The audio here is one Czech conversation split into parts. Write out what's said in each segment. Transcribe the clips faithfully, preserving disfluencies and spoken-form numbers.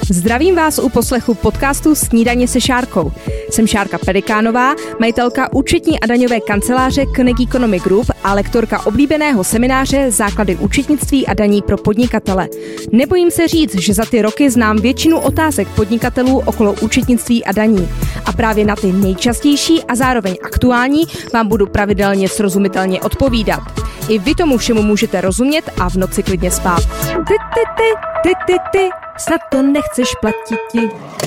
Zdravím vás u poslechu podcastu Snídaně se Šárkou. Jsem Šárka Pelikánová, majitelka účetní a daňové kanceláře Koenig Economy Group a lektorka oblíbeného semináře Základy účetnictví a daní pro podnikatele. Nebojím se říct, že za ty roky znám většinu otázek podnikatelů okolo účetnictví a daní. A právě na ty nejčastější a zároveň aktuální vám budu pravidelně srozumitelně odpovídat. I vy tomu všemu můžete rozumět a v noci klidně spát. Ty, ty, ty, ty, ty, ty, snad to nechceš platit.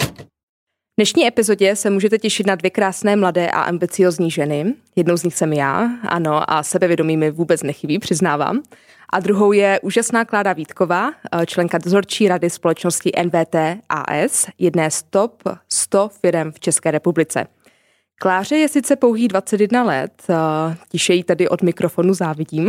V dnešní epizodě se můžete těšit na dvě krásné mladé a ambiciozní ženy. Jednou z nich jsem já, ano, a sebevědomí mi vůbec nechybí, přiznávám. A druhou je úžasná Klára Vítková, členka dozorčí rady společnosti N V T A S, jedné z top sto firem v České republice. Kláře je sice pouhých dvacet jedna let, tiše jí tady od mikrofonu závidím,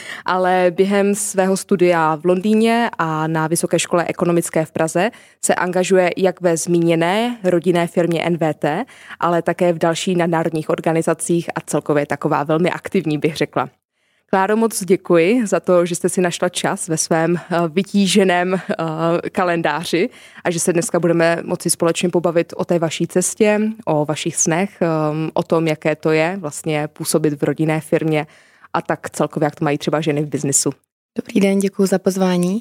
ale během svého studia v Londýně a na Vysoké škole ekonomické v Praze se angažuje jak ve zmíněné rodinné firmě N V T, ale také v dalších nadnárodních organizacích a celkově taková velmi aktivní, bych řekla. Kláro, moc děkuji za to, že jste si našla čas ve svém vytíženém kalendáři a že se dneska budeme moci společně pobavit o té vaší cestě, o vašich snech, o tom, jaké to je vlastně působit v rodinné firmě a tak celkově, jak to mají třeba ženy v biznisu. Dobrý den, děkuji za pozvání.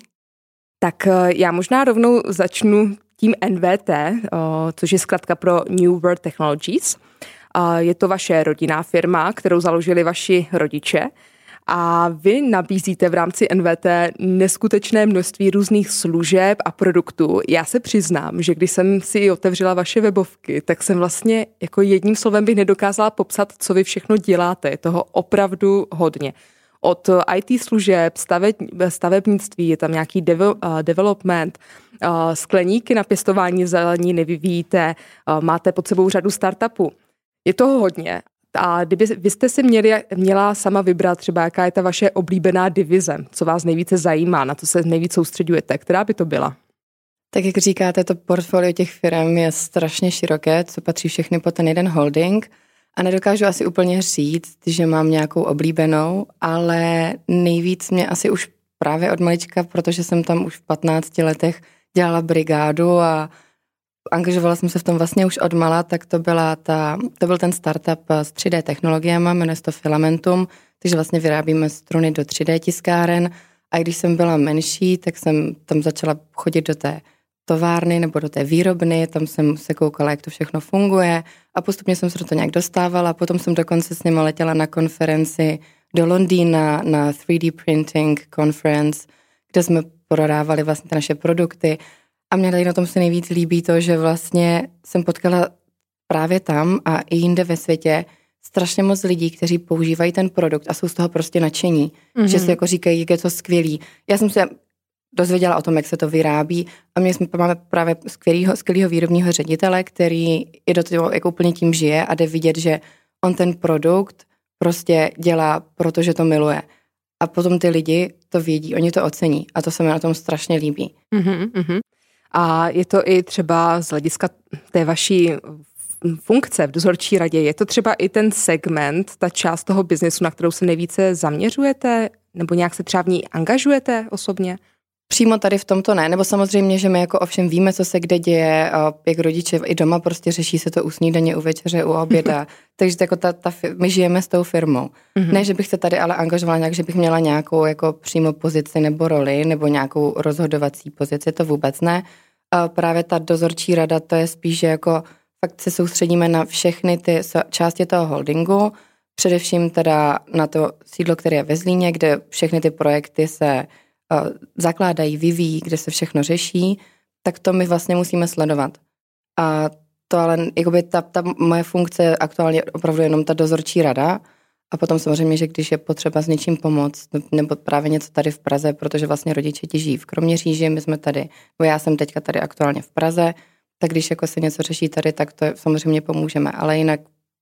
Tak já možná rovnou začnu tím N V T, což je zkratka pro New World Technologies. Je to vaše rodinná firma, kterou založili vaši rodiče. A vy nabízíte v rámci N V T neskutečné množství různých služeb a produktů. Já se přiznám, že když jsem si otevřela vaše webovky, tak jsem vlastně jako jedním slovem bych nedokázala popsat, co vy všechno děláte. Je toho opravdu hodně. Od I T služeb, staveb, stavebnictví, je tam nějaký devel, uh, development, uh, skleníky na pěstování zeleniny vyvíjíte, uh, máte pod sebou řadu startupů. Je toho hodně. A kdyby vy jste si měli, měla sama vybrat třeba, jaká je ta vaše oblíbená divize, co vás nejvíce zajímá, na co se nejvíc soustředujete, která by to byla? Tak jak říkáte, to portfolio těch firm je strašně široké, co patří všechny po ten jeden holding a nedokážu asi úplně říct, že mám nějakou oblíbenou, ale nejvíc mě asi už právě od malička, protože jsem tam už v patnácti letech dělala brigádu a angažovala jsem se v tom vlastně už od mala, tak to, byla ta, to byl ten startup s tři dé technologiemi, jmenuje se to Filamentum, takže vlastně vyrábíme struny do tři dé tiskáren a když jsem byla menší, tak jsem tam začala chodit do té továrny nebo do té výrobny, tam jsem se koukala, jak to všechno funguje a postupně jsem se do toho nějak dostávala, potom jsem dokonce s nimi letěla na konferenci do Londýna, na tři dé Printing Conference, kde jsme prodávali vlastně ty naše produkty. A mě tady na tom se nejvíc líbí to, že vlastně jsem potkala právě tam a i jinde ve světě strašně moc lidí, kteří používají ten produkt a jsou z toho prostě nadšení, mm-hmm. že si jako říkají, jak je to skvělý. Já jsem se dozvěděla o tom, jak se to vyrábí a my jsme, máme právě skvělýho, skvělýho výrobního ředitele, který i do toho jako úplně tím žije a jde vidět, že on ten produkt prostě dělá, protože to miluje. A potom ty lidi to vědí, oni to ocení a to se mi na tom strašně líbí. Mm-hmm, mm-hmm. A je to i třeba z hlediska té vaší funkce v dozorčí radě, je to třeba i ten segment, ta část toho biznesu, na kterou se nejvíce zaměřujete, nebo nějak se třeba v ní angažujete osobně? Přímo tady v tomto ne, nebo samozřejmě, že my jako ovšem víme, co se kde děje, jak rodiče i doma prostě řeší se to u snídaně, u večeře, u oběda, takže jako ta, ta, my žijeme s tou firmou. Mm-hmm. Ne, že bych se tady ale angažovala nějak, že bych měla nějakou jako přímo pozici nebo roli, nebo nějakou rozhodovací pozici, to vůbec ne. A právě ta dozorčí rada, to je spíš, že jako fakt se soustředíme na všechny ty části toho holdingu, především teda na to sídlo, které je ve Zlíně, kde všechny ty projekty se zakládají, vyvíjí, kde se všechno řeší, tak to my vlastně musíme sledovat. A to ale, jakoby ta, ta moje funkce je aktuálně opravdu jenom ta dozorčí rada a potom samozřejmě, že když je potřeba s něčím pomoct, nebo právě něco tady v Praze, protože vlastně rodiče ti žijí v Kroměříži, my jsme tady, bo já jsem teďka tady aktuálně v Praze, tak když jako se něco řeší tady, tak to samozřejmě pomůžeme, ale jinak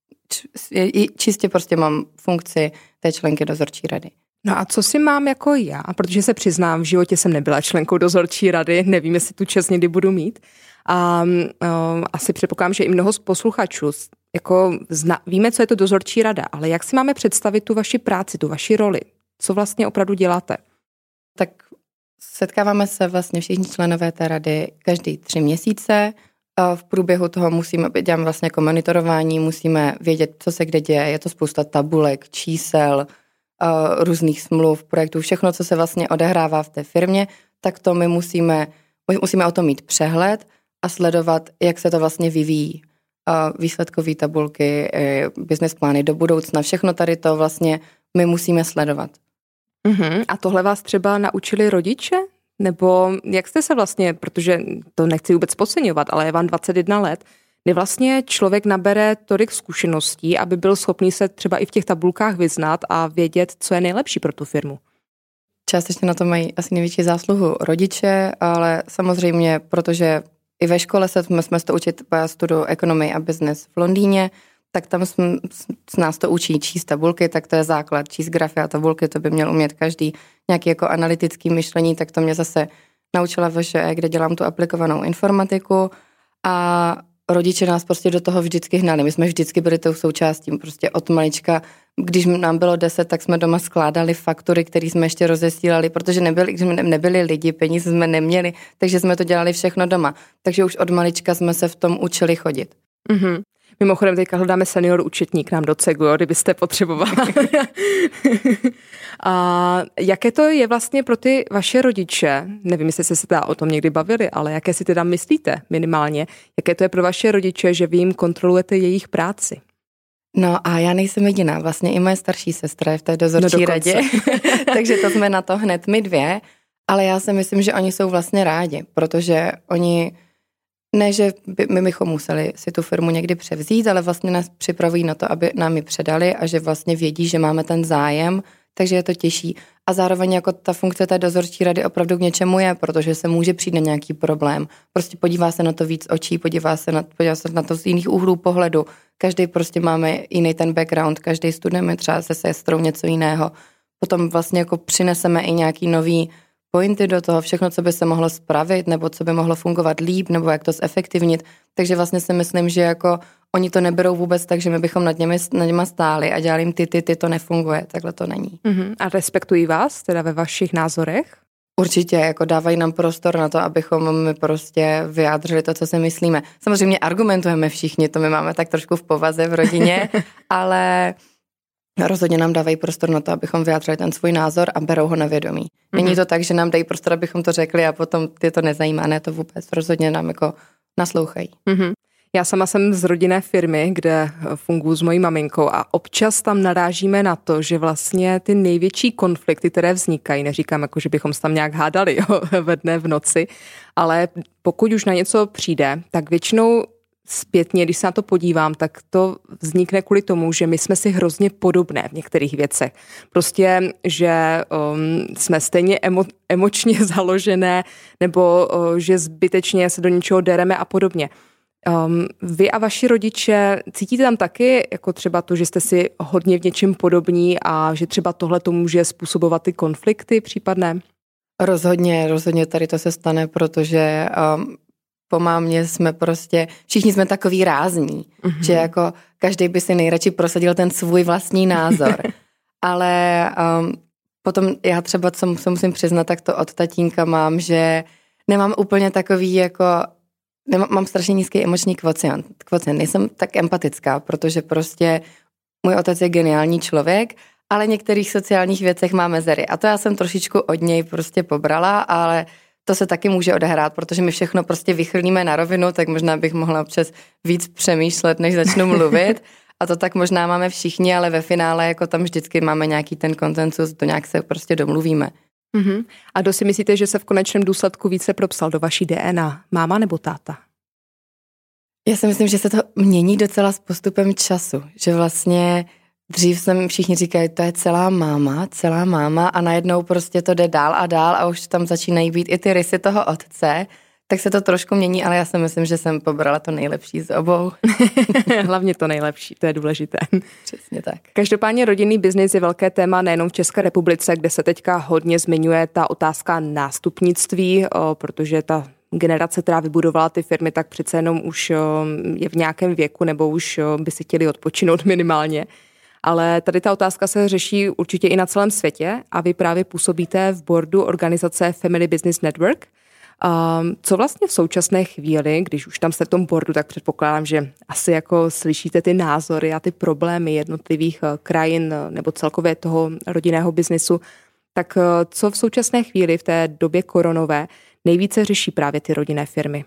čistě prostě mám funkci té členky dozorčí rady. No a co si mám jako já, protože se přiznám, v životě jsem nebyla členkou dozorčí rady, nevím, jestli tu čest někdy budu mít. A um, asi předpokládám, že i mnoho z posluchačů, jako zna, víme, co je to dozorčí rada, ale jak si máme představit tu vaši práci, tu vaši roli? Co vlastně opravdu děláte? Tak setkáváme se vlastně všichni členové té rady každý tři měsíce. V průběhu toho musíme, děláme vlastně jako monitorování, musíme vědět, co se kde děje. Je to spousta tabulek, čísel, různých smluv, projektů, všechno, co se vlastně odehrává v té firmě, tak to my musíme, musíme o tom mít přehled a sledovat, jak se to vlastně vyvíjí. Výsledkové tabulky, business plány do budoucna, všechno tady to vlastně my musíme sledovat. Uhum. A tohle vás třeba naučili rodiče? Nebo jak jste se vlastně, protože to nechci vůbec podceňovat, ale je vám dvacet jedna let, kdy vlastně člověk nabere tolik zkušeností, aby byl schopný se třeba i v těch tabulkách vyznat a vědět, co je nejlepší pro tu firmu? Částečně na to mají asi největší zásluhu rodiče, ale samozřejmě, protože i ve škole se, jsme, jsme se to učit, já studuju ekonomii a business v Londýně, tak tam jsme, s nás to učí číst tabulky, tak to je základ. Číst grafy a tabulky, to by měl umět každý. Nějaký jako analytický myšlení, tak to mě zase naučila V Š E, kde dělám tu aplikovanou informatiku a rodiče nás prostě do toho vždycky hnali. My jsme vždycky byli tou součástí, prostě od malička. Když nám bylo deset, tak jsme doma skládali faktury, které jsme ještě rozesílali, protože nebyli, když nebyli lidi, peníze jsme neměli, takže jsme to dělali všechno doma. Takže už od malička jsme se v tom učili chodit. Mm-hmm. Mimochodem, teďka hledáme senior účetník nám do Cegu, jo, kdybyste potřebovala. A jaké to je vlastně pro ty vaše rodiče, nevím, jestli jste se teda o tom někdy bavili, ale jaké si teda myslíte minimálně, jaké to je pro vaše rodiče, že vy jim kontrolujete jejich práci? No a já nejsem jediná, vlastně i moje starší sestra je v té dozorčí no radě, takže to jsme na to hned my dvě, ale já si myslím, že oni jsou vlastně rádi, protože oni ne, že by, my bychom museli si tu firmu někdy převzít, ale vlastně nás připravují na to, aby nám ji předali a že vlastně vědí, že máme ten zájem, takže je to těžší. A zároveň jako ta funkce té dozorčí rady opravdu k něčemu je, protože se může přijít na nějaký problém. Prostě podívá se na to víc očí, podívá se na, podívá se na to z jiných úhlů pohledu. Každý prostě máme jiný ten background, každý studujeme třeba se sestrou něco jiného. Potom vlastně jako přineseme i nějaký nový pointy do toho, všechno, co by se mohlo spravit, nebo co by mohlo fungovat líp, nebo jak to zefektivnit. Takže vlastně si myslím, že jako oni to neberou vůbec tak, že my bychom nad nimi, nad nimi stáli a dělali jim ty, ty, ty, to nefunguje. Takhle to není. Uh-huh. A respektují vás teda ve vašich názorech? Určitě, jako dávají nám prostor na to, abychom my prostě vyjádřili to, co si myslíme. Samozřejmě argumentujeme všichni, to my máme tak trošku v povaze v rodině, ale rozhodně nám dávají prostor na to, abychom vyjádřili ten svůj názor a berou ho na vědomí. Není mm-hmm. to tak, že nám dají prostor, abychom to řekli a potom je to nezajímá, ne to vůbec. Rozhodně nám jako naslouchají. Mm-hmm. Já sama jsem z rodinné firmy, kde funguji s mojí maminkou a občas tam narážíme na to, že vlastně ty největší konflikty, které vznikají, neříkám jako, že bychom se tam nějak hádali jo, ve dne v noci, ale pokud už na něco přijde, tak většinou zpětně, když se na to podívám, tak to vznikne kvůli tomu, že my jsme si hrozně podobné v některých věcech. Prostě, že um, jsme stejně emo, emočně založené, nebo uh, že zbytečně se do něčeho dereme a podobně. Um, vy a vaši rodiče cítíte tam taky jako třeba to, že jste si hodně v něčem podobní a že třeba tohle to může způsobovat ty konflikty případné? Rozhodně, rozhodně tady to se stane, protože um, po mámě jsme prostě, všichni jsme takový rázní, mm-hmm. že jako každý by si nejradši prosadil ten svůj vlastní názor. Ale um, potom já třeba, co se musím přiznat, tak to od tatínka mám, že nemám úplně takový jako, nemám, mám strašně nízký emoční kvocient. kvocient. Nejsem tak empatická, protože prostě můj otec je geniální člověk, ale v některých sociálních věcech má mezery. A to já jsem trošičku od něj prostě pobrala, ale to se taky může odehrát, protože my všechno prostě vychrlíme na rovinu, tak možná bych mohla občas víc přemýšlet, než začnu mluvit. A to tak možná máme všichni, ale ve finále jako tam vždycky máme nějaký ten konsensus, to nějak se prostě domluvíme. Uh-huh. A kdo si myslíte, že se v konečném důsledku více propsal do vaší D N A? Máma nebo táta? Já si myslím, že se to mění docela s postupem času, že vlastně dřív jsem všichni říkají, to je celá máma, celá máma a najednou prostě to jde dál a dál a už tam začínají být i ty rysy toho otce, tak se to trošku mění, ale já si myslím, že jsem pobrala to nejlepší z obou. Hlavně to nejlepší, to je důležité. Přesně tak. Každopádně rodinný biznis je velké téma nejenom v České republice, kde se teďka hodně zmiňuje ta otázka nástupnictví, protože ta generace, která vybudovala ty firmy, tak přece jenom už je v nějakém věku nebo už by si chtěli odpočinout minimálně. Ale tady ta otázka se řeší určitě i na celém světě a vy právě působíte v boardu organizace Family Business Network. Um, co vlastně v současné chvíli, když už tam jste v tom boardu, tak předpokládám, že asi jako slyšíte ty názory a ty problémy jednotlivých uh, krajin uh, nebo celkově toho rodinného biznesu, tak uh, co v současné chvíli v té době koronové nejvíce řeší právě ty rodinné firmy?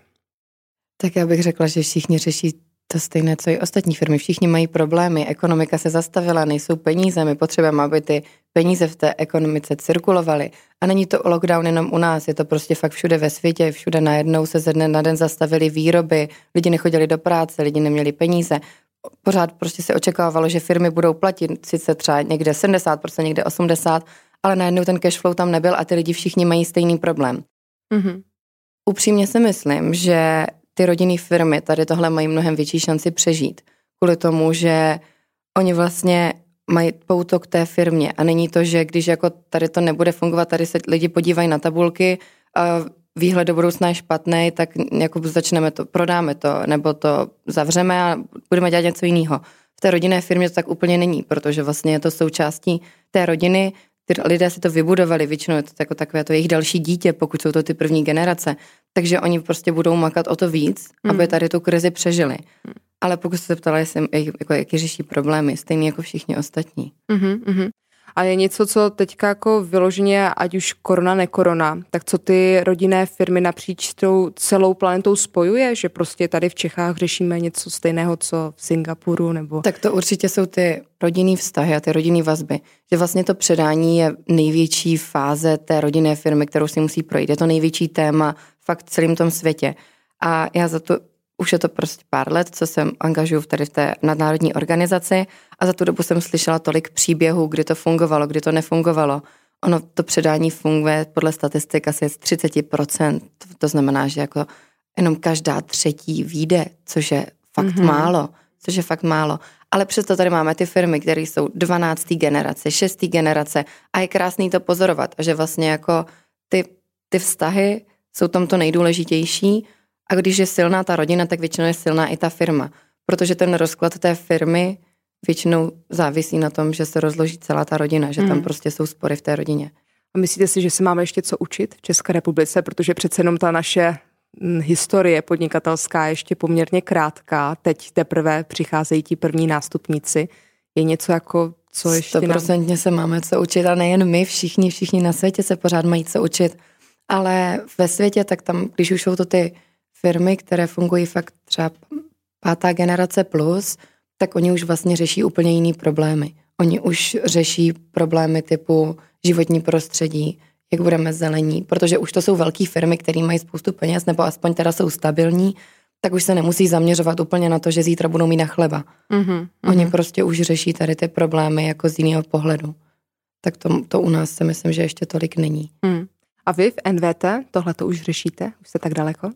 Tak já bych řekla, že všichni řeší to stejné, co i ostatní firmy. Všichni mají problémy, ekonomika se zastavila, nejsou peníze, my potřebujeme, aby ty peníze v té ekonomice cirkulovaly. A není to lockdown jenom u nás, je to prostě fakt všude ve světě, všude najednou se ze dne na den zastavily výroby, lidi nechodili do práce, lidi neměli peníze. Pořád prostě se očekávalo, že firmy budou platit, sice třeba někde sedmdesát procent, někde osmdesát procent, ale najednou ten cash flow tam nebyl a ty lidi všichni mají stejný problém. Mm-hmm. Upřímně si myslím, že ty rodinné firmy tady tohle mají mnohem větší šanci přežít. Kvůli tomu, že oni vlastně mají pouto k té firmě. A není to, že když jako tady to nebude fungovat, tady se lidi podívají na tabulky a výhled do budoucna je špatný, tak jako začneme to, prodáme to, nebo to zavřeme a budeme dělat něco jiného. V té rodinné firmě to tak úplně není, protože vlastně je to součástí té rodiny. Ty lidé si to vybudovali, většinou je to jako takové to jejich další dítě, pokud jsou to ty první generace. Takže oni prostě budou makat o to víc, mm. aby tady tu krizi přežili. Mm. Ale pokud se ptala, jestli, jako, jaký řeší problémy, stejný jako všichni ostatní. Mm-hmm, mm-hmm. A je něco, co teďka jako vyloženě, ať už korona, nekorona, tak co ty rodinné firmy napříč tou celou planetou spojuje, že prostě tady v Čechách řešíme něco stejného, co v Singapuru nebo... Tak to určitě jsou ty rodinný vztahy a ty rodinný vazby. Že vlastně to předání je největší fáze té rodinné firmy, kterou si musí projít. Je to největší téma fakt v celém tom světě. A já za to už je to prostě pár let, co jsem angažuju tady v té nadnárodní organizaci a za tu dobu jsem slyšela tolik příběhů, kdy to fungovalo, kdy to nefungovalo. Ono to předání funguje podle statistik asi z třicet procent. To znamená, že jako jenom každá třetí vyjde, což je fakt mm-hmm. málo. Což je fakt málo. Ale přesto tady máme ty firmy, které jsou dvanáctý generace, šestý generace a je krásný to pozorovat. A že vlastně jako ty, ty vztahy jsou tam to nejdůležitější. A když je silná ta rodina, tak většinou je silná i ta firma. Protože ten rozklad té firmy většinou závisí na tom, že se rozloží celá ta rodina, že tam mm. prostě jsou spory v té rodině. A myslíte si, že se máme ještě co učit v České republice, protože přece jenom ta naše historie podnikatelská je ještě poměrně krátká, teď teprve přicházejí ti první nástupníci. Je něco jako, co ještě nám... Stoprocentně se máme co učit a nejen my, všichni, všichni na světě se pořád mají co učit. Ale ve světě, tak tam, když už jsou to ty firmy, které fungují fakt třeba pátá generace plus, tak oni už vlastně řeší úplně jiný problémy. Oni už řeší problémy typu životní prostředí, jak budeme zelení, protože už to jsou velké firmy, které mají spoustu peněz, nebo aspoň teda jsou stabilní, tak už se nemusí zaměřovat úplně na to, že zítra budou mít na chleba. Mm-hmm. Oni prostě už řeší tady ty problémy jako z jiného pohledu. Tak to, to u nás si myslím, že ještě tolik není. Mm. A vy v N V T tohle to už řešíte? Už jste tak daleko?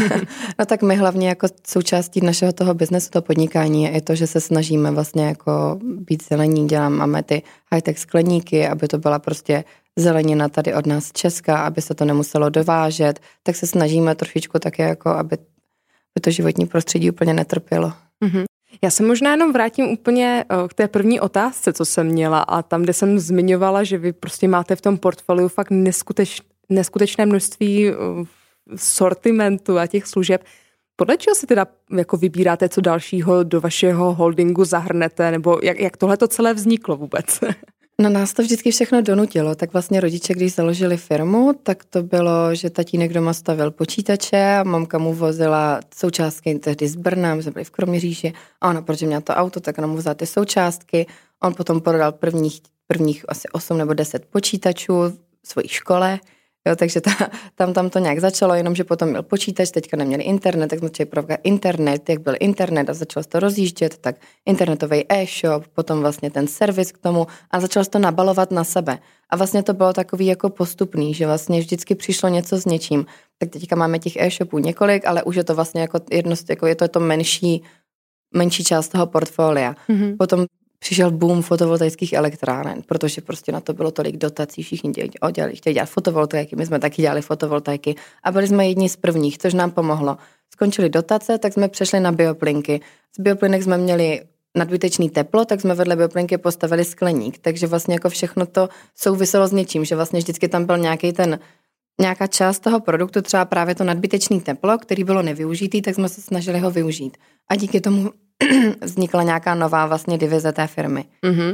No tak my hlavně jako součástí našeho toho biznesu, to podnikání je i to, že se snažíme vlastně jako být zelení, děláme ty high-tech skleníky, aby to byla prostě zelenina tady od nás z Česka, aby se to nemuselo dovážet, tak se snažíme trošičku také jako, aby, aby to životní prostředí úplně netrpělo. Mm-hmm. Já se možná jenom vrátím úplně k té první otázce, co jsem měla a tam, kde jsem zmiňovala, že vy prostě máte v tom portfoliu fakt neskuteč, neskutečné množství sortimentu a těch služeb. Podle čeho si teda jako vybíráte, co dalšího do vašeho holdingu zahrnete, nebo jak, jak tohle to celé vzniklo vůbec? No nás to vždycky všechno donutilo, tak vlastně rodiče, když založili firmu, tak to bylo, že tatínek doma stavil počítače a mamka mu vozila součástky tehdy z Brna, my jsme byli v Kroměříži a ona, protože měla to auto, tak ona mu vzala ty součástky, on potom prodal prvních, prvních asi osm nebo deset počítačů v svojí škole. Jo, takže ta, tam, tam to nějak začalo, jenomže potom měl počítač, teďka neměli internet, tak jsme začali provokovat internet, jak byl internet a začalo se to rozjíždět, tak internetový e-shop, potom vlastně ten servis k tomu a začalo se to nabalovat na sebe. A vlastně to bylo takový jako postupný, že vlastně vždycky přišlo něco s něčím. Tak teďka máme těch e-shopů několik, ale už je to vlastně jako jedno, jako je to to menší, menší část toho portfolia. Mm-hmm. Potom přišel boom fotovoltaických elektráren, protože prostě na to bylo tolik dotací, všichni dělali, chtěli dělat fotovoltaiky, my jsme taky dělali fotovoltaiky a byli jsme jedni z prvních, což nám pomohlo. Skončily dotace, tak jsme přešli na bioplynky. Z bioplynek jsme měli nadbytečný teplo, tak jsme vedle bioplynky postavili skleník, takže vlastně jako všechno to souviselo s něčím, že vlastně vždycky tam byl nějaký ten, nějaká část toho produktu, třeba právě to nadbytečný teplo, který bylo nevyužitý, tak jsme se snažili ho využít. A díky tomu vznikla nějaká nová vlastně divize té firmy. Mm-hmm.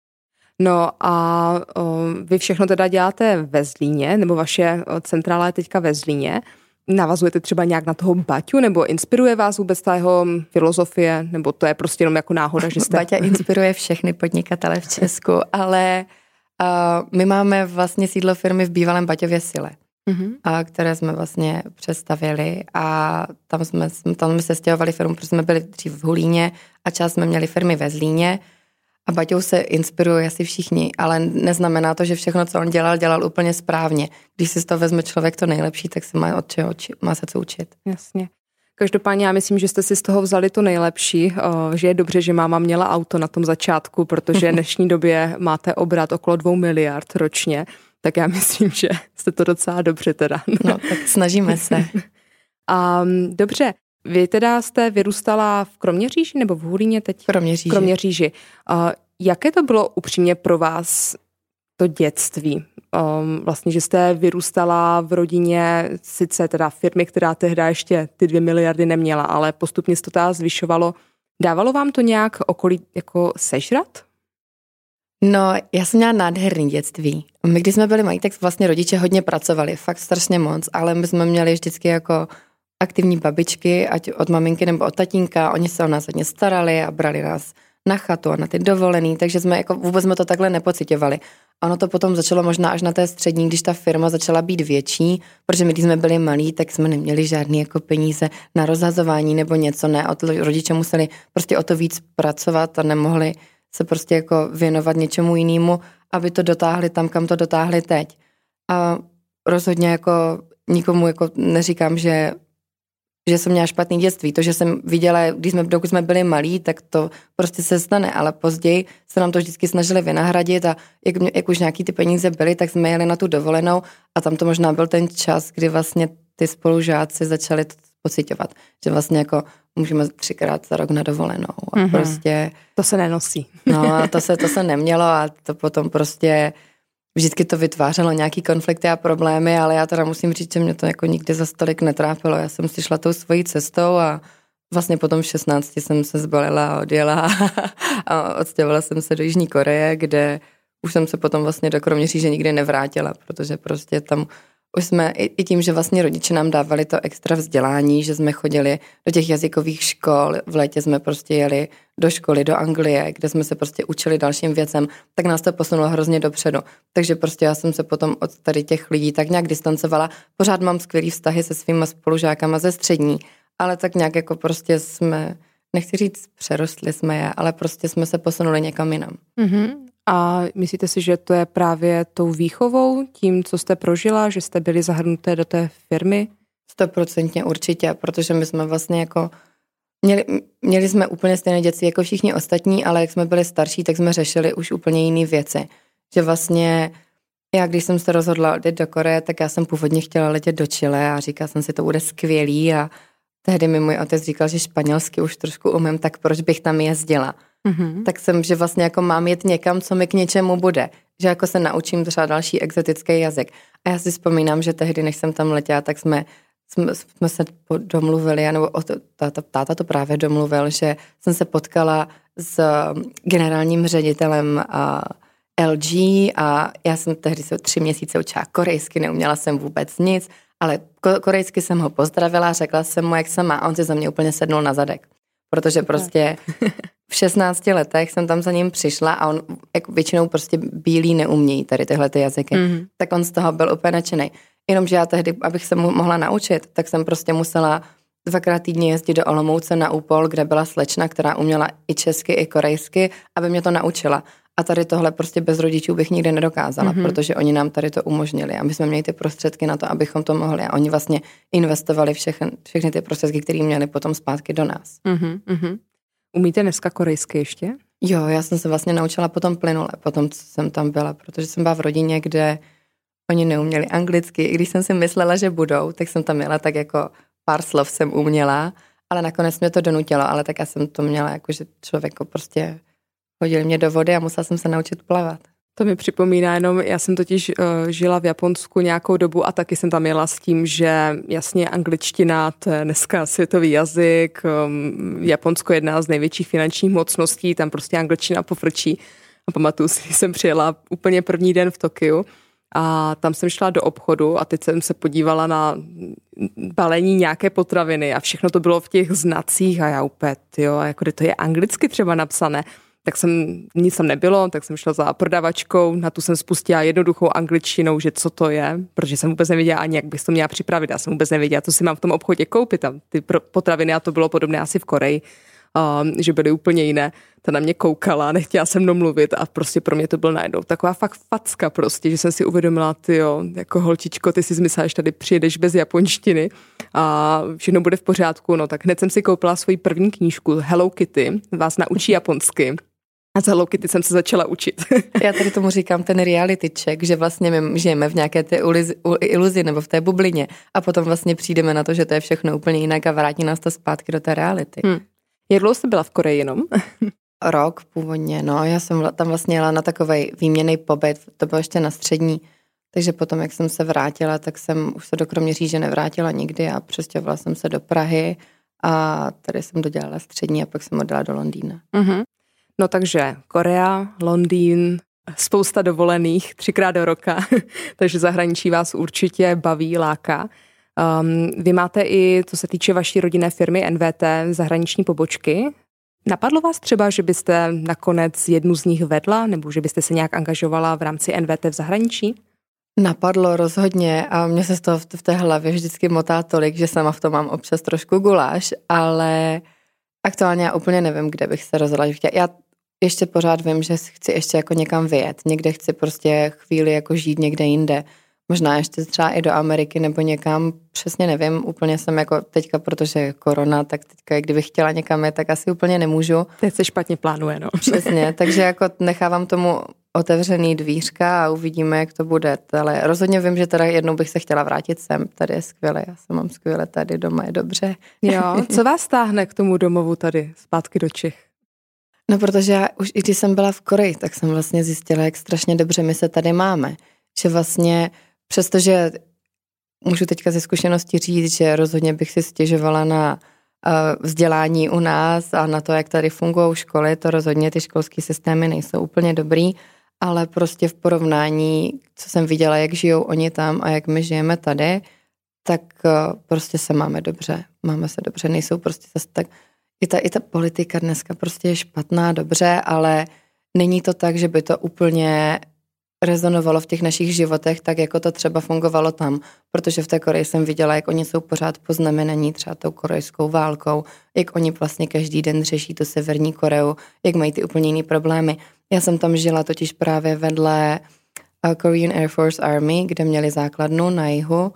No a o, vy všechno teda děláte ve Zlíně, nebo vaše centrála je teďka ve Zlíně. Navazujete třeba nějak na toho Baťu, nebo inspiruje vás vůbec ta jeho filozofie, nebo to je prostě jenom jako náhoda, že jste... Baťa inspiruje všechny podnikatele v Česku, ale uh, my máme vlastně sídlo firmy v bývalém Baťově Sile, mm-hmm. a které jsme vlastně přestavili a tam jsme, tam jsme se stěhovali firmu, protože jsme byli dřív v Hulíně a část jsme měli firmy ve Zlíně. A Baťou se inspirují asi všichni, ale neznamená to, že všechno, co on dělal, dělal úplně správně. Když si z toho vezme člověk to nejlepší, tak se má, od čeho, má se co učit. Jasně. Každopádně já myslím, že jste si z toho vzali to nejlepší, že je dobře, že máma měla auto na tom začátku, protože v dnešní době máte obrat okolo dvou miliard ročně, tak já myslím, že jste to docela dobře teda. No, tak snažíme se. A dobře. Vy teda jste vyrůstala v Kroměříži nebo v Hulíně teď? Kroměříži. Kroměříži. Uh, jaké to bylo upřímně pro vás to dětství? Um, vlastně, že jste vyrůstala v rodině sice teda firmy, která tehdy ještě ty dvě miliardy neměla, ale postupně se to teda zvyšovalo. Dávalo vám to nějak okolí jako sežrat? No, já jsem měla nádherný dětství. My, když jsme byli malí, tak vlastně rodiče hodně pracovali, fakt strašně moc, ale my jsme měli vždycky jako aktivní babičky, ať od maminky nebo od tatínka, oni se o nás hodně starali a brali nás na chatu a na ty dovolený, takže jsme jako vůbec jsme to takhle nepociťovali. Ono to potom začalo možná až na té střední, když ta firma začala být větší, protože my, když jsme byli malí, tak jsme neměli žádný jako peníze na rozhazování nebo něco, ne, rodiče museli prostě o to víc pracovat a nemohli se prostě jako věnovat něčemu jinému, aby to dotáhli tam, kam to dotáhli teď. A rozhodně jako nikomu jako neříkám, že že jsem měla špatný dětství. To, že jsem viděla, když jsme, dokud jsme byli malí, tak to prostě se stane, ale později se nám to vždycky snažili vynahradit a jak, jak už nějaký ty peníze byly, tak jsme jeli na tu dovolenou a tam to možná byl ten čas, kdy vlastně ty spolužáci začali to pociťovat, že vlastně jako můžeme třikrát za rok na dovolenou a mm-hmm. prostě... To se nenosí. No a to se, to se nemělo a to potom prostě... Vždycky to vytvářelo nějaký konflikty a problémy, ale já teda musím říct, že mě to jako nikdy za stolik netrápilo. Já jsem si šla tou svojí cestou a vlastně potom v šestnácti jsem se zbalila a odjela a odstěhovala jsem se do Jižní Koreje, kde už jsem se potom vlastně do Kroměříže nikdy nevrátila, protože prostě tam už jsme i tím, že vlastně rodiče nám dávali to extra vzdělání, že jsme chodili do těch jazykových škol, v létě jsme prostě jeli do školy, do Anglie, kde jsme se prostě učili dalším věcem, tak nás to posunulo hrozně dopředu. Takže prostě já jsem se potom od tady těch lidí tak nějak distancovala. Pořád mám skvělý vztahy se svýma spolužákama ze střední, ale tak nějak jako prostě jsme, nechci říct přerostli jsme je, ale prostě jsme se posunuli někam jinam. Mm-hmm. A myslíte si, že to je právě tou výchovou, tím, co jste prožila, že jste byli zahrnuté do té firmy? Stoprocentně určitě, protože my jsme vlastně jako, měli, měli jsme úplně stejné dětství jako všichni ostatní, ale jak jsme byli starší, tak jsme řešili už úplně jiné věci. Že vlastně já, když jsem se rozhodla odjet do Koreje, tak já jsem původně chtěla letět do Chile a říkala jsem si, to bude skvělý a tehdy mi můj otec říkal, že španělsky už trošku umím, tak proč bych tam jezdila. Mm-hmm. Tak jsem, že vlastně jako mám jet někam, co mi k něčemu bude. Že jako se naučím třeba další exotický jazyk. A já si vzpomínám, že tehdy, než jsem tam letěla, tak jsme, jsme, jsme se domluvili, nebo táta, táta to právě domluvil, že jsem se potkala s generálním ředitelem L G a já jsem tehdy se tři měsíce učila korejsky, neuměla jsem vůbec nic, ale korejsky jsem ho pozdravila, řekla jsem mu, jak se má, a on si za mě úplně sednul na zadek. Protože prostě v šestnácti letech jsem tam za ním přišla a on jako většinou prostě bílí neumějí tady tyhle ty jazyky. Mm-hmm. Tak on z toho byl úplně nadšenej. Jenomže já tehdy, abych se mu mohla naučit, tak jsem prostě musela dvakrát týdně jezdit do Olomouce na úpol, kde byla slečna, která uměla i česky, i korejsky, aby mě to naučila. A tady tohle prostě bez rodičů bych nikdy nedokázala, mm-hmm. protože oni nám tady to umožnili a my jsme měli ty prostředky na to, abychom to mohli a oni vlastně investovali všechny, všechny ty prostředky, které měli potom zpátky do nás. Mm-hmm. Umíte dneska korejsky ještě? Jo, já jsem se vlastně naučila potom plynule, potom co jsem tam byla, protože jsem byla v rodině, kde oni neuměli anglicky, i když jsem si myslela, že budou, tak jsem tam jela tak jako pár slov jsem uměla ale nakonec mě to donutilo, ale tak já jsem to měla, jako že člověk prostě hodil mě do vody a musela jsem se naučit plavat. To mi připomíná jenom, já jsem totiž uh, žila v Japonsku nějakou dobu a taky jsem tam jela s tím, že jasně angličtina, to je dneska světový jazyk, um, Japonsko je jedna z největších finančních mocností, tam prostě angličtina pofrčí. A pamatuju si, jsem přijela úplně první den v Tokiu a tam jsem šla do obchodu a teď jsem se podívala na balení nějaké potraviny a všechno to bylo v těch znacích a já úplně, jo, jako kde to je anglicky třeba napsané. Tak jsem, nic tam nebylo, tak jsem šla za prodavačkou, na tu jsem spustila jednoduchou angličtinou, že co to je, protože jsem vůbec nevěděla ani, jak bych to měla připravit. Já jsem vůbec nevěděla, co si mám v tom obchodě koupit. Tam ty potraviny, a to bylo podobné asi v Koreji, um, že byly úplně jiné. Ta na mě koukala, nechtěla se mnou mluvit a prostě pro mě to byl najednou taková fakt facka prostě, že jsem si uvědomila, ty jo, jako holčičko, ty si zmyslela, že tady přijedeš bez japonštiny a všechno bude v pořádku. No tak hned jsem si koupila svoji první knížku Hello Kitty, vás naučí japonsky. A z Hello Kitty jsem se začala učit. Já tady tomu říkám ten reality check, že vlastně my žijeme v nějaké té iluzi nebo v té bublině a potom vlastně přijdeme na to, že to je všechno úplně jinak a vrátí nás to zpátky do té reality. Hmm. Jak dlouho jsi byla v Koreji jenom? Rok původně, no. Já jsem tam vlastně jela na takovej výměnný pobyt, to bylo ještě na střední, takže potom, jak jsem se vrátila, tak jsem už se do Kroměříže nevrátila nikdy a přestěhovala jsem se do Prahy a tady jsem dodělala střední a pak jsem odjela do Londýna. Mm-hmm. No takže Korea, Londýn, spousta dovolených, třikrát do roka, takže zahraničí vás určitě baví, láká. Um, vy máte i, co se týče vaší rodinné firmy N V T, zahraniční pobočky. Napadlo vás třeba, že byste nakonec jednu z nich vedla, nebo že byste se nějak angažovala v rámci N V T v zahraničí? Napadlo rozhodně a mě se z toho v té hlavě vždycky motá tolik, že sama v tom mám občas trošku guláš, ale aktuálně já úplně nevím, kde bych se rozhodla. Já ještě pořád vím, že chci ještě jako někam vyjet. Někde chci prostě chvíli jako žít někde jinde. Možná ještě třeba i do Ameriky nebo někam, přesně nevím, úplně jsem jako teďka, protože je korona, tak teďka, kdybych chtěla někam jet, tak asi úplně nemůžu. Teď se špatně plánuje, no. Přesně, takže jako nechávám tomu otevřený dvířka a uvidíme, jak to bude. Ale rozhodně vím, že teda jednou bych se chtěla vrátit sem. Tady je skvěle, já se mám skvěle tady, doma je dobře. Jo, co vás táhne k tomu domovu tady, zpátky do Čech? No, protože já už i když jsem byla v Koreji, tak jsem vlastně zjistila, jak strašně dobře my se tady máme. Že vlastně, přestože můžu teďka ze zkušenosti říct, že rozhodně bych si stěžovala na uh, vzdělání u nás a na to, jak tady fungují školy, to rozhodně ty školské systémy nejsou úplně dobrý, ale prostě v porovnání, co jsem viděla, jak žijou oni tam a jak my žijeme tady, tak uh, prostě se máme dobře. Máme se dobře, nejsou prostě zase tak. I ta, I ta politika dneska prostě je špatná, dobře, ale není to tak, že by to úplně rezonovalo v těch našich životech tak, jako to třeba fungovalo tam, protože v té Koreji jsem viděla, jak oni jsou pořád poznamenaní třeba tou korejskou válkou, jak oni vlastně každý den řeší tu Severní Koreu, jak mají ty úplně jiný problémy. Já jsem tam žila totiž právě vedle Korean Air Force Army, kde měli základnu na jihu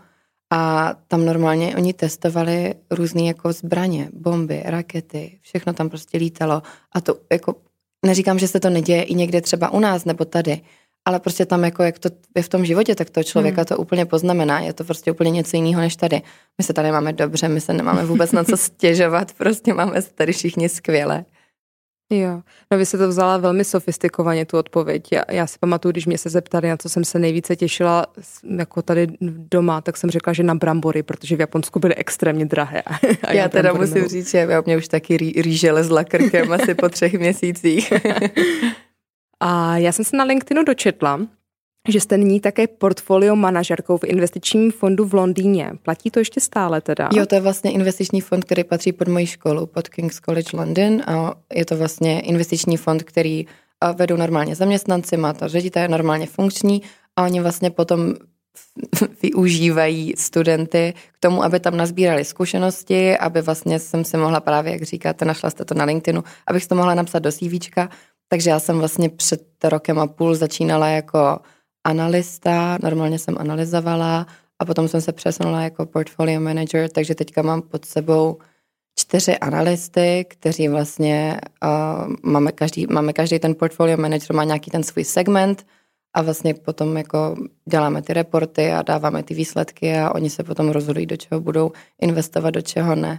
a tam normálně oni testovali různé jako zbraně, bomby, rakety, všechno tam prostě lítalo a to jako, neříkám, že se to neděje i někde třeba u nás nebo tady, ale prostě tam jako jak to je v tom životě, tak to člověka to úplně poznamená. Je to prostě úplně něco jiného než tady. My se tady máme dobře, my se nemáme vůbec na co stěžovat, prostě máme se tady všichni skvěle. Jo, no vy jste to vzala velmi sofistikovaně, tu odpověď. Já, já si pamatuju, když mě se zeptali, na co jsem se nejvíce těšila jako tady doma, tak jsem řekla, že na brambory, protože v Japonsku byly extrémně drahé. A já, já teda musím nebo... říct, že já mě už taky rý, rýže lezla krkem asi po třech měsících. A já jsem se na LinkedInu dočetla, že jste nyní také portfolio manažerkou v investičním fondu v Londýně. Platí to ještě stále teda? Jo, to je vlastně investiční fond, který patří pod moji školu, pod King's College London a je to vlastně investiční fond, který vedou normálně zaměstnanci, má to ředitel, je normálně funkční a oni vlastně potom využívají studenty k tomu, aby tam nazbírali zkušenosti, aby vlastně jsem si mohla právě, jak říkáte, našla jste to na LinkedInu, abych to mohla napsat do CVčka. Takže já jsem vlastně před rokem a půl začínala jako analysta, normálně jsem analyzovala a potom jsem se přesunula jako portfolio manager, takže teďka mám pod sebou čtyři analysty, kteří vlastně uh, máme, každý, máme každý ten portfolio manager, má nějaký ten svůj segment a vlastně potom jako děláme ty reporty a dáváme ty výsledky a oni se potom rozhodují, do čeho budou investovat, do čeho ne.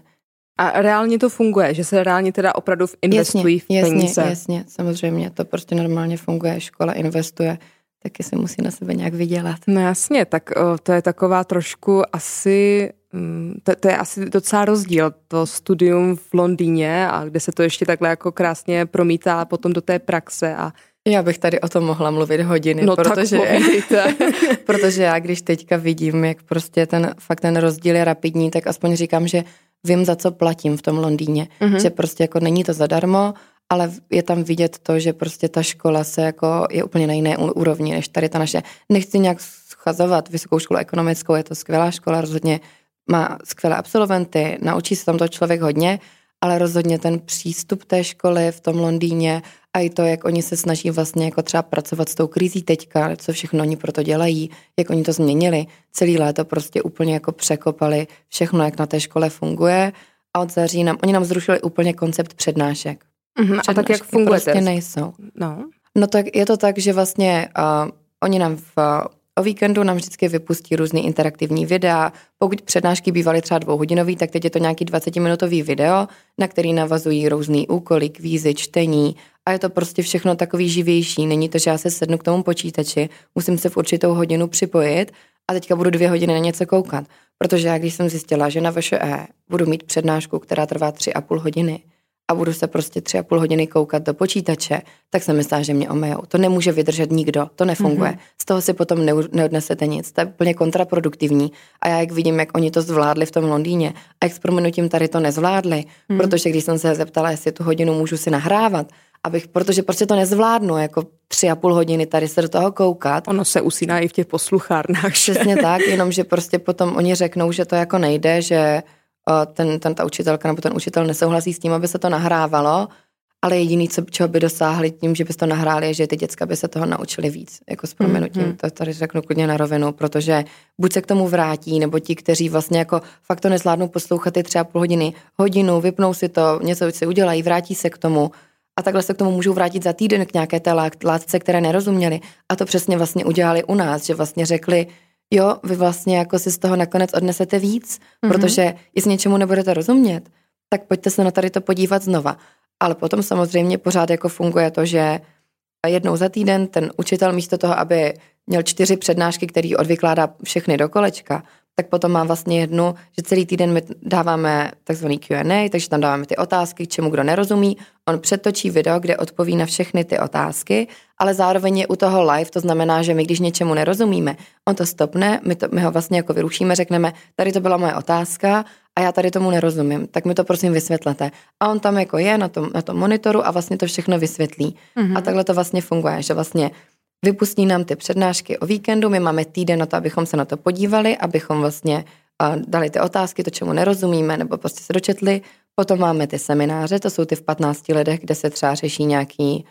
A reálně to funguje, že se reálně teda opravdu investují v peníze? Jasně, jasně, samozřejmě, to prostě normálně funguje, škola investuje, taky se musí na sebe nějak vydělat. No jasně, tak o, to je taková trošku asi, to, to je asi docela rozdíl, to studium v Londýně a kde se to ještě takhle jako krásně promítá potom do té praxe a já bych tady o tom mohla mluvit hodiny, no protože, tak protože já když teďka vidím, jak prostě ten fakt ten rozdíl je rapidní, tak aspoň říkám, že vím, za co platím v tom Londýně, mm-hmm. že prostě jako není to zadarmo, ale je tam vidět to, že prostě ta škola se jako je úplně na jiné úrovni, než tady ta naše. Nechci nějak schazovat vysokou školu ekonomickou, je to skvělá škola, rozhodně má skvělé absolventy, naučí se tam to člověk hodně, ale rozhodně ten přístup té školy v tom Londýně a i to, jak oni se snaží vlastně jako třeba pracovat s tou krizí teďka, co všechno oni proto dělají, jak oni to změnili, celý léto prostě úplně jako překopali všechno, jak na té škole funguje a od září nám, oni nám zrušili úplně koncept přednášek. Mm-hmm, a tak jak funguje? Prostě nejsou. No. no tak je to tak, že vlastně uh, oni nám v O víkendu nám vždycky vypustí různý interaktivní videa. Pokud přednášky bývaly třeba dvouhodinový, tak teď je to nějaký dvacetiminutový video, na který navazují různý úkoly, kvízy, čtení a je to prostě všechno takový živější. Není to, že já se sednu k tomu počítači, musím se v určitou hodinu připojit a teďka budu dvě hodiny na něco koukat. Protože já, když jsem zjistila, že na V Š E budu mít přednášku, která trvá tři a půl hodiny, a budu se prostě tři a půl hodiny koukat do počítače, tak jsem myslela, že mě omejou. To nemůže vydržet nikdo, to nefunguje. Mm-hmm. Z toho si potom neodnesete nic, to je úplně kontraproduktivní. A já jak vidím, jak oni to zvládli v tom Londýně a jak s prominutím tady to nezvládli, mm-hmm. protože když jsem se zeptala, jestli tu hodinu můžu si nahrávat, abych, protože prostě to nezvládnu, jako tři a půl hodiny tady se do toho koukat. Ono se usíná i v těch posluchárnách. Přesně tak, jenomže prostě potom oni řeknou, že to jako nejde, že Ten, ten, ta učitelka nebo ten učitel nesouhlasí s tím, aby se to nahrávalo, ale jediný, co, čeho by dosáhli tím, že by to nahráli, je, že ty děcka by se toho naučili víc, jako s prominutím. Mm-hmm. To tady řeknu klidně na rovinu, protože buď se k tomu vrátí, nebo ti, kteří vlastně jako fakt to nezvládnou poslouchat ty třeba půl hodiny, hodinu, vypnou si to, něco si udělají, vrátí se k tomu a takhle se k tomu můžou vrátit za týden k nějaké té látce, které nerozuměli. A to přesně vlastně udělali u nás, že vlastně řekli, jo, vy vlastně jako si z toho nakonec odnesete víc, mm-hmm. protože jestli něčemu nebudete rozumět, tak pojďte se na tady to podívat znova. Ale potom samozřejmě pořád jako funguje to, že jednou za týden ten učitel místo toho, aby měl čtyři přednášky, který odvykládá všechny do kolečka, tak potom má vlastně jednu, že celý týden my dáváme takzvaný Q and A, takže tam dáváme ty otázky, čemu kdo nerozumí. On přetočí video, kde odpoví na všechny ty otázky, ale zároveň je u toho live, to znamená, že my když něčemu nerozumíme, on to stopne, my, to, my ho vlastně jako vyrušíme, řekneme, tady to byla moje otázka a já tady tomu nerozumím, tak mi to prosím vysvětlete. A on tam jako je na tom, na tom monitoru a vlastně to všechno vysvětlí. Mm-hmm. A takhle to vlastně funguje, že vlastně vypustí nám ty přednášky o víkendu, my máme týden na to, abychom se na to podívali, abychom vlastně uh, dali ty otázky, to, čemu nerozumíme, nebo prostě se dočetli. Potom máme ty semináře, to jsou ty v patnácti letech, kde se třeba řeší nějaký,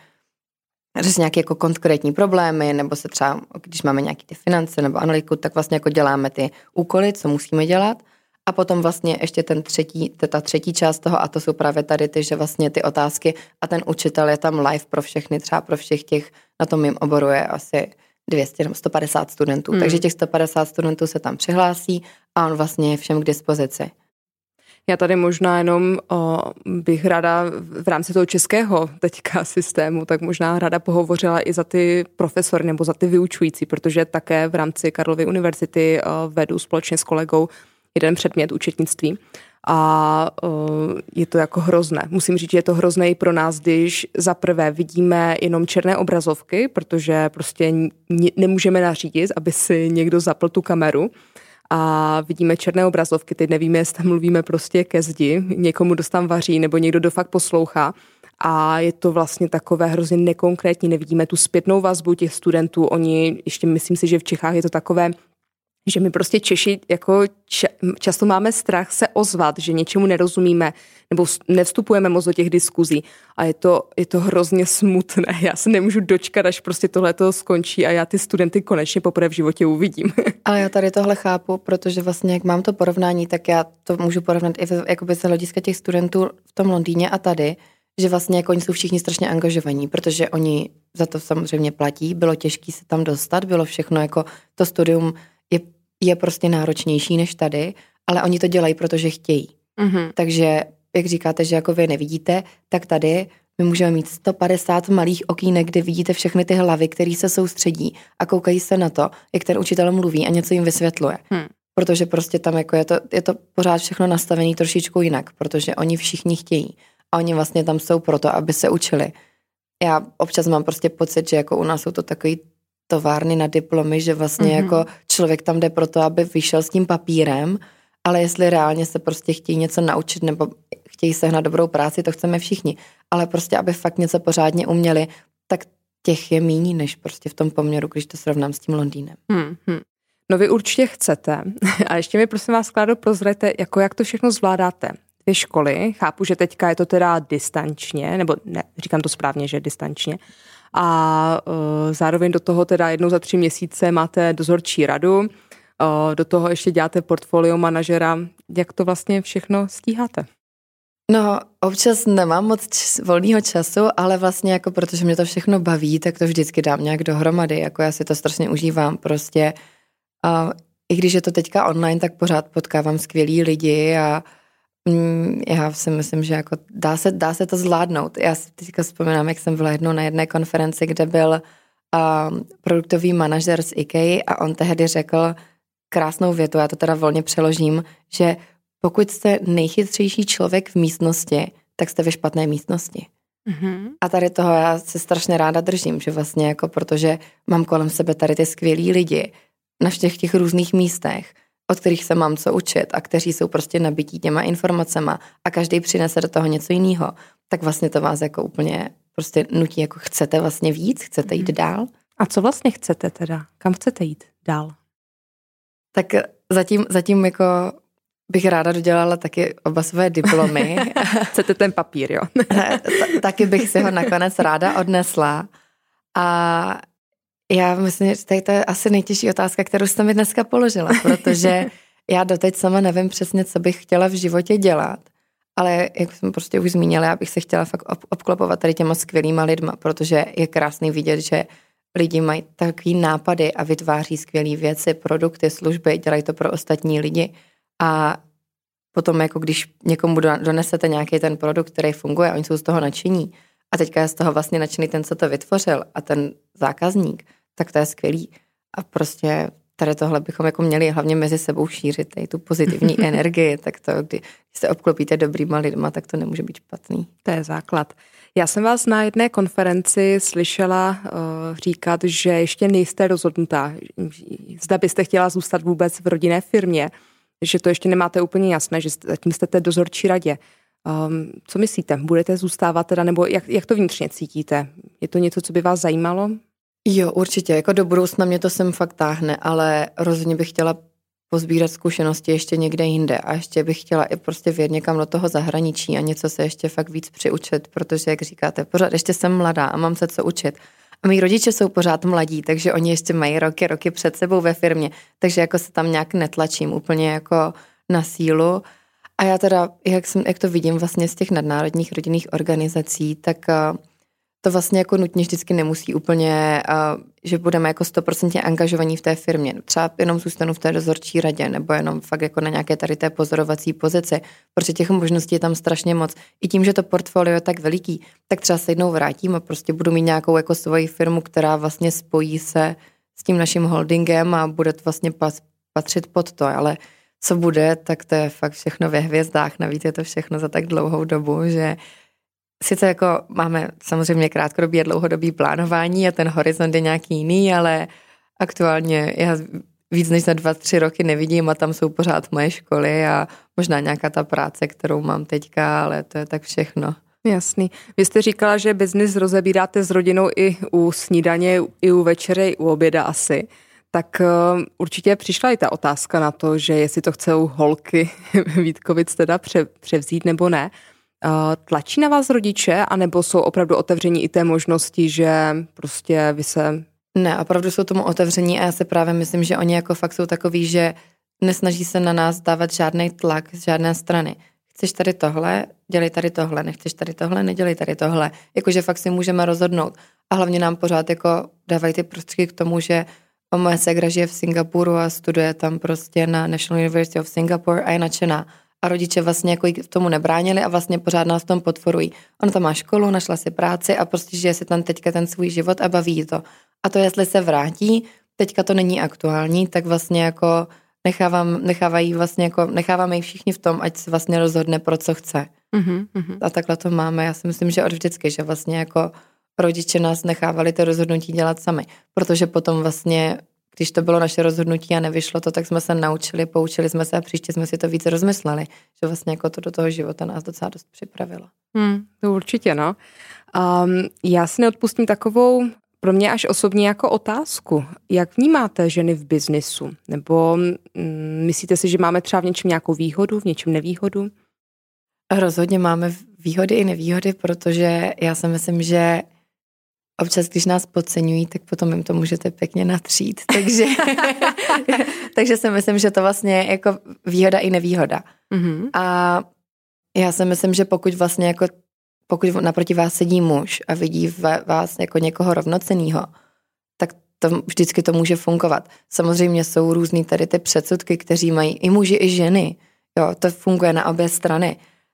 řeší nějaké jako konkrétní problémy, nebo se třeba, když máme nějaké ty finance nebo analytiku, tak vlastně jako děláme ty úkoly, co musíme dělat. A potom vlastně ještě ten třetí, ta třetí část toho, a to jsou právě tady ty, že vlastně ty otázky a ten učitel je tam live pro všechny, třeba pro všech těch, na tom mým oboru je asi dvě stě nebo sto padesát studentů, hmm. takže těch sto padesát studentů se tam přihlásí a on vlastně je všem k dispozici. Já tady možná jenom o, bych ráda v rámci toho českého teďka systému, tak možná ráda pohovořila i za ty profesory nebo za ty vyučující, protože také v rámci Karlovy univerzity o, vedu společně s kolegou jeden předmět účetnictví a uh, je to jako hrozné. Musím říct, že je to hrozné i pro nás, když za prvé vidíme jenom černé obrazovky, protože prostě n- nemůžeme nařídit, aby si někdo zapl tu kameru a vidíme černé obrazovky, teď nevíme, jestli mluvíme prostě ke zdi, někomu dost tam vaří nebo někdo do fakt poslouchá a je to vlastně takové hrozně nekonkrétní, nevidíme tu zpětnou vazbu těch studentů, oni, ještě myslím si, že v Čechách je to takové, že my prostě Češi jako často máme strach se ozvat, že něčemu nerozumíme nebo nevstupujeme moc do těch diskuzí a je to, je to hrozně smutné. Já se nemůžu dočkat, až prostě tohleto skončí a já ty studenty konečně poprvé v životě uvidím. Ale já tady tohle chápu, protože vlastně jak mám to porovnání, tak já to můžu porovnat i jakoby z hlediska těch studentů v tom Londýně a tady, že vlastně jako oni jsou všichni strašně angažovaní, protože oni za to samozřejmě platí, bylo těžké se tam dostat, bylo všechno jako to studium je, je prostě náročnější než tady, ale oni to dělají, protože chtějí. Mm-hmm. Takže, jak říkáte, že jako vy nevidíte, tak tady my můžeme mít sto padesát malých okýnek, kde vidíte všechny ty hlavy, které se soustředí a koukají se na to, jak ten učitel mluví a něco jim vysvětluje. Hmm. Protože prostě tam jako je to, je to pořád všechno nastavené trošičku jinak, protože oni všichni chtějí a oni vlastně tam jsou proto, aby se učili. Já občas mám prostě pocit, že jako u nás jsou to takový továrny na diplomy, že vlastně mm-hmm. jako člověk tam jde proto, aby vyšel s tím papírem, ale jestli reálně se prostě chtějí něco naučit nebo chtějí sehnat dobrou práci, to chceme všichni. Ale prostě, aby fakt něco pořádně uměli, tak těch je míní, než prostě v tom poměru, když to srovnám s tím Londýnem. Hmm, hmm. No vy určitě chcete. A ještě mi prosím vás, Kláro, prozrajte, jako jak to všechno zvládáte. Dvě školy, chápu, že teďka je to teda distančně, nebo ne, říkám to správně, že distančně. A uh, zároveň do toho teda jednou za tři měsíce máte dozorčí radu, uh, do toho ještě děláte portfolio manažera. Jak to vlastně všechno stíháte? No, občas nemám moc čas, volného času, ale vlastně jako protože mě to všechno baví, tak to vždycky dám nějak dohromady, jako já si to strašně užívám prostě. A i když je to teďka online, tak pořád potkávám skvělý lidi a mm, já si myslím, že jako dá se, dá se to zvládnout. Já si teďka vzpomínám, jak jsem byla jednou na jedné konferenci, kde byl um, produktový manažer z IKEA a on tehdy řekl krásnou větu, já to teda volně přeložím, že pokud jste nejchytřejší člověk v místnosti, tak jste ve špatné místnosti. Mm-hmm. A tady toho já se strašně ráda držím, že vlastně jako protože mám kolem sebe tady ty skvělý lidi na všech těch různých místech, od kterých se mám co učit a kteří jsou prostě nabití těma informacema a každý přinese do toho něco jiného, tak vlastně to vás jako úplně prostě nutí, jako chcete vlastně víc, chcete jít mm-hmm. dál. A co vlastně chcete teda? Kam chcete jít dál? Tak zatím, zatím jako bych ráda dodělala taky oba své diplomy. Chcete ten papír, jo? Taky bych si ho nakonec ráda odnesla. A já myslím, že tady to je asi nejtěžší otázka, kterou jste mi dneska položila, protože já doteď sama nevím přesně, co bych chtěla v životě dělat, ale jak jsem prostě už zmínila, já bych se chtěla fakt obklopovat tady těma skvělýma lidma, protože je krásný vidět, že lidi mají takový nápady a vytváří skvělé věci, produkty, služby, dělají to pro ostatní lidi. A potom, jako když někomu donesete nějaký ten produkt, který funguje, oni jsou z toho nadšení a teďka je z toho vlastně nadšený ten, co to vytvořil a ten zákazník, tak to je skvělý. A prostě tady tohle bychom jako měli hlavně mezi sebou šířit, tady tu pozitivní energii, tak to, když se obklopíte dobrýma lidma, tak to nemůže být špatný. To je základ. Já jsem vás na jedné konferenci slyšela uh, říkat, že ještě nejste rozhodnutá, zda byste chtěla zůstat vůbec v rodinné firmě, že to ještě nemáte úplně jasné, že zatím jste té dozorčí radě. Um, co myslíte? Budete zůstávat teda, nebo jak, jak to vnitřně cítíte? Je to něco, co by vás zajímalo? Jo, určitě. Jako do budoucna mě to sem fakt táhne, ale rozhodně bych chtěla pozbírat zkušenosti ještě někde jinde a ještě bych chtěla i prostě vyjet někam do toho zahraničí a něco se ještě fakt víc přiučit, protože, jak říkáte, pořád ještě jsem mladá a mám se co učit. A mý rodiče jsou pořád mladí, takže oni ještě mají roky, roky před sebou ve firmě, takže jako se tam nějak netlačím úplně jako na sílu. A já teda, jak, jsem, jak to vidím vlastně z těch nadnárodních rodinných organizací, tak to vlastně jako nutně vždycky nemusí úplně, že budeme jako stoprocentně angažovaní v té firmě. Třeba jenom zůstanu v té dozorčí radě, nebo jenom fakt jako na nějaké tady té pozorovací pozici, protože těch možností je tam strašně moc. I tím, že to portfolio je tak veliký, tak třeba se jednou vrátím a prostě budu mít nějakou jako svoji firmu, která vlastně spojí se s tím naším holdingem a bude to vlastně patřit pod to, ale co bude, tak to je fakt všechno ve hvězdách. Navíc je to všechno za tak dlouhou dobu, že sice jako máme samozřejmě krátkodobý a dlouhodobý plánování a ten horizont je nějaký jiný, ale aktuálně já víc než za dva, tři roky nevidím a tam jsou pořád moje školy a možná nějaká ta práce, kterou mám teďka, ale to je tak všechno. Jasný. Vy jste říkala, že biznis rozebíráte s rodinou i u snídaně, i u večeře, i u oběda asi. Tak uh, určitě přišla i ta otázka na to, že jestli to chcou holky Vítkovic teda pře, převzít nebo ne. Uh, tlačí na vás rodiče, anebo jsou opravdu otevření i té možnosti, že prostě vy se... Ne, opravdu jsou tomu otevření a já se právě myslím, že oni jako fakt jsou takový, že nesnaží se na nás dávat žádný tlak z žádné strany. Chceš tady tohle, dělej tady tohle, nechceš tady tohle, nedělej tady tohle. Jakože fakt si můžeme rozhodnout. A hlavně nám pořád jako dávají ty prostředky k tomu, že moje ségra žije v Singapuru a studuje tam prostě na National University of Singapore a je nadšená. a rodiče vlastně jako jí k tomu nebránili a vlastně pořád nás v tom podporují. Ona tam má školu, našla si práci a prostě žije si tam teďka ten svůj život a baví jí to. A to, jestli se vrátí, teďka to není aktuální, tak vlastně jako nechávám, nechávají vlastně jako, necháváme ji všichni v tom, ať se vlastně rozhodne, pro co chce. Mm-hmm, mm-hmm. A takhle to máme. Já si myslím, že od vždycky, že vlastně jako rodiče nás nechávali to rozhodnutí dělat sami. Protože potom vlastně, když to bylo naše rozhodnutí a nevyšlo to, tak jsme se naučili, poučili jsme se a příště jsme si to víc rozmysleli. Že vlastně jako to do toho života nás docela dost připravilo. Hmm, to určitě, no. Um, já si neodpustím takovou pro mě až osobně jako otázku. Jak vnímáte ženy v biznisu? Nebo mm, myslíte si, že máme třeba v něčem nějakou výhodu, v něčem nevýhodu? Rozhodně máme výhody i nevýhody, protože já si myslím, že občas, když nás podceňují, tak potom jim to můžete pěkně natřít. Takže, takže si myslím, že to vlastně je jako výhoda i nevýhoda. Mm-hmm. A já si myslím, že pokud vlastně jako pokud naproti vás sedí muž a vidí vás jako někoho rovnocennýho, tak to vždycky to může fungovat. Samozřejmě jsou různý tady ty předsudky, kteří mají i muži, i ženy. Jo, to funguje na obě strany.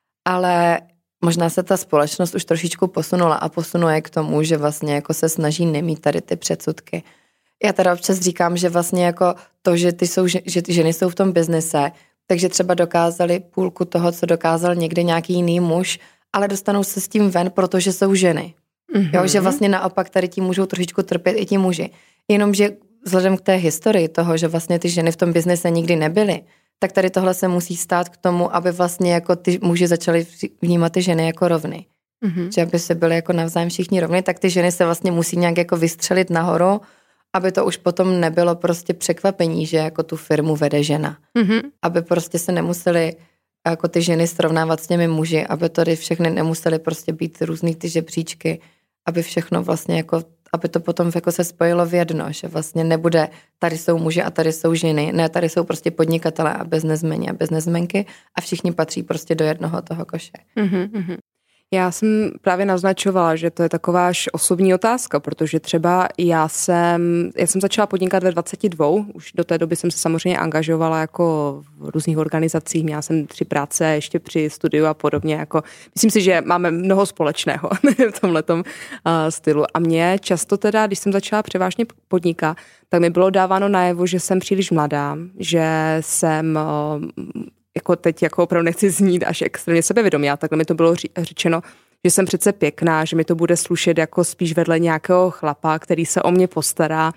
Ale možná se ta společnost už trošičku posunula a posunuje k tomu, že vlastně jako se snaží nemít tady ty předsudky. Já teda občas říkám, že vlastně jako to, že ty, jsou, že ty ženy jsou v tom biznise, takže třeba dokázali půlku toho, co dokázal někde nějaký jiný muž, ale dostanou se s tím ven, protože jsou ženy. Mm-hmm. Jo, že vlastně naopak tady tím můžou trošičku trpět i ti muži. Jenomže vzhledem k té historii toho, že vlastně ty ženy v tom biznise nikdy nebyly, tak tady tohle se musí stát k tomu, aby vlastně jako ty muži začali vnímat ty ženy jako rovny. Mm-hmm. Že aby se byly jako navzájem všichni rovny, tak ty ženy se vlastně musí nějak jako vystřelit nahoru, aby to už potom nebylo prostě překvapení, že jako tu firmu vede žena. Mm-hmm. Aby prostě se nemuseli jako ty ženy srovnávat s těmi muži, aby tady všechny nemusely prostě být různý ty žebříčky, aby všechno vlastně jako, aby to potom jako se spojilo v jedno, že vlastně nebude tady jsou muži a tady jsou ženy, ne, tady jsou prostě podnikatelé a biznesmeni a biznesmenky a všichni patří prostě do jednoho toho koše. Mm-hmm. Já jsem právě naznačovala, že to je taková až osobní otázka, protože třeba já jsem, já jsem začala podnikat ve dvaceti dvou, už do té doby jsem se samozřejmě angažovala jako v různých organizacích, měla jsem tři práce ještě při studiu a podobně, jako myslím si, že máme mnoho společného v tomhletom uh, stylu a mě často teda, když jsem začala převážně podnikat, tak mi bylo dáváno najevo, že jsem příliš mladá, že jsem uh, jako teď jako opravdu nechci znít až extrémně sebevědomí, a takhle mi to bylo řečeno, že jsem přece pěkná, že mi to bude slušet jako spíš vedle nějakého chlapa, který se o mě postará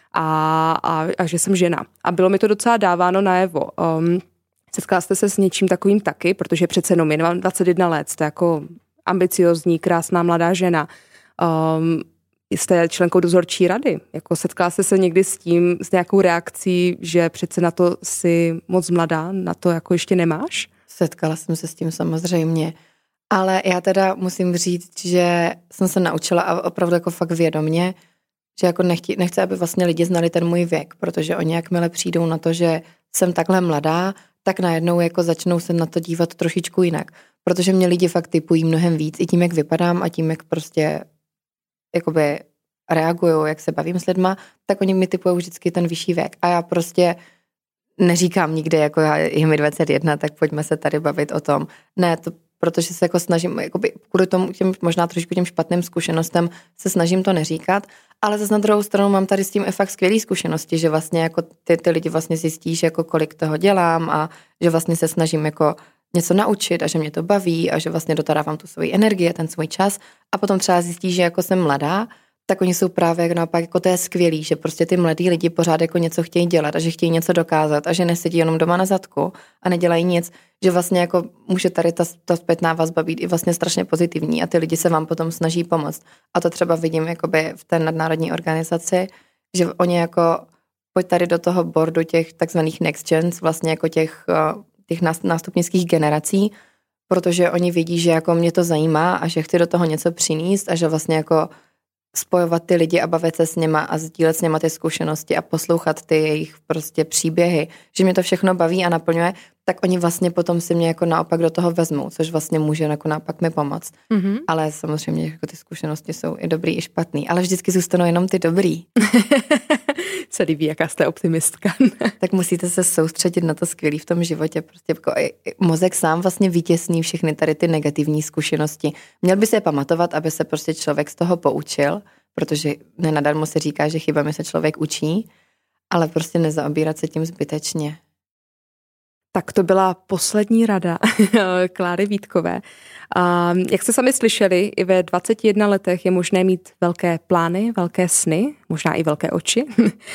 a, a, a že jsem žena. A bylo mi to docela dáváno najevo. Um, setkala jste se s něčím takovým taky, protože přece jenom mám dvacet jedna let, to je jako ambiciozní, krásná mladá žena. Um, jste členkou dozorčí rady. Jako setkala jste se někdy s tím, s nějakou reakcí, že přece na to jsi moc mladá, na to jako ještě nemáš? Setkala jsem se s tím samozřejmě. Ale já teda musím říct, že jsem se naučila a opravdu jako fakt vědomě, že jako nechci, nechci, aby vlastně lidi znali ten můj věk, protože oni jakmile přijdou na to, že jsem takhle mladá, tak najednou jako začnou se na to dívat trošičku jinak. Protože mě lidi fakt typují mnohem víc i tím, jak vypadám a tím, jak prostě jakoby reagují, jak se bavím s lidma, tak oni mi typují vždycky ten vyšší věk. A já prostě neříkám nikde, jako já, je mi dvacet jedna, tak pojďme se tady bavit o tom. Ne, to, protože se jako snažím, jakoby kvůli tomu, těm, možná trošku těm špatným zkušenostem se snažím to neříkat, ale zase na druhou stranu mám tady s tím fakt skvělý zkušenosti, že vlastně jako ty, ty lidi vlastně zjistí, že jako kolik toho dělám a že vlastně se snažím jako něco naučit a že mě to baví a že vlastně do toho dávám tu svoji energii, ten svůj čas a potom třeba zjistí, že jako jsem mladá, tak oni jsou právě jako naopak, jako to je skvělý, že prostě ty mladí lidi pořád jako něco chtějí dělat a že chtějí něco dokázat a že nesedí jenom doma na zadku a nedělají nic, že vlastně jako může tady ta, ta zpětná vazba být i vlastně strašně pozitivní a ty lidi se vám potom snaží pomoct. A to třeba vidím jakoby v té nadnárodní organizaci, že oni jako pojď tady do toho boardu těch takzvaných next gens, vlastně jako těch těch nástupnických generací, protože oni vidí, že jako mě to zajímá a že chci do toho něco přinést a že vlastně jako spojovat ty lidi a bavit se s něma a sdílet s něma ty zkušenosti a poslouchat ty jejich prostě příběhy, že mě to všechno baví a naplňuje, tak oni vlastně potom si mě jako naopak do toho vezmou, což vlastně může jako naopak mi pomoct. Mm-hmm. Ale samozřejmě jako ty zkušenosti jsou i dobrý, i špatný, ale vždycky zůstanou jenom ty dobrý. Se líbí, jaká jste optimistka. Tak musíte se soustředit na to skvělý v tom životě. Prostě jako mozek sám vlastně vytěsní všechny tady ty negativní zkušenosti. Měl by se je pamatovat, aby se prostě člověk z toho poučil, protože nenadarmo se říká, že chybami se člověk učí, ale prostě nezaobírat se tím zbytečně. Tak to byla poslední rada Kláry Vítkové. A jak jste sami slyšeli, i ve dvaceti jedné letech je možné mít velké plány, velké sny, možná i velké oči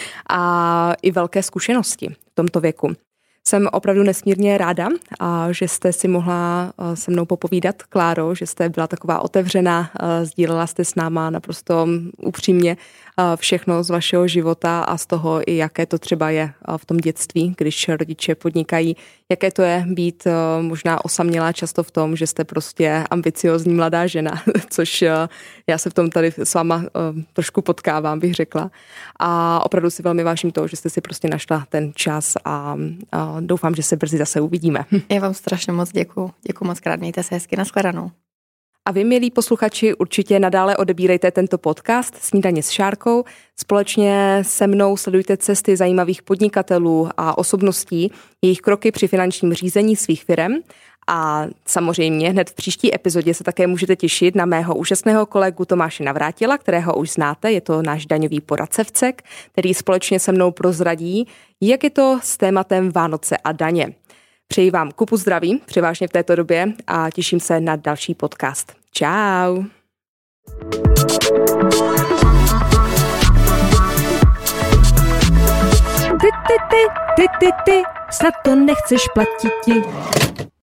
a i velké zkušenosti v tomto věku. Jsem opravdu nesmírně ráda, a že jste si mohla se mnou popovídat, Kláro, že jste byla taková otevřená, sdílela jste s náma naprosto upřímně všechno z vašeho života a z toho i jaké to třeba je v tom dětství, když rodiče podnikají, jaké to je být možná osamělá často v tom, že jste prostě ambiciozní mladá žena, což já se v tom tady s váma trošku potkávám, bych řekla. A opravdu si velmi vážím toho, že jste si prostě našla ten čas a, a doufám, že se brzy zase uvidíme. Já vám strašně moc děkuju. Děkuju moc krát, mějte se hezky, nashledanou. A vy, milí posluchači, určitě nadále odebírejte tento podcast Snídaně s Šárkou. Společně se mnou sledujte cesty zajímavých podnikatelů a osobností, jejich kroky při finančním řízení svých firem. A samozřejmě hned v příští epizodě se také můžete těšit na mého úžasného kolegu Tomáše Navrátila, kterého už znáte, je to náš daňový poradce Vcek, který společně se mnou prozradí, jak je to s tématem Vánoce a daně. Přeji vám kupu zdraví, převážně v této době, a těším se na další podcast. Čau! Ty, ty, ty, ty, ty, ty, snad to nechceš platit ti.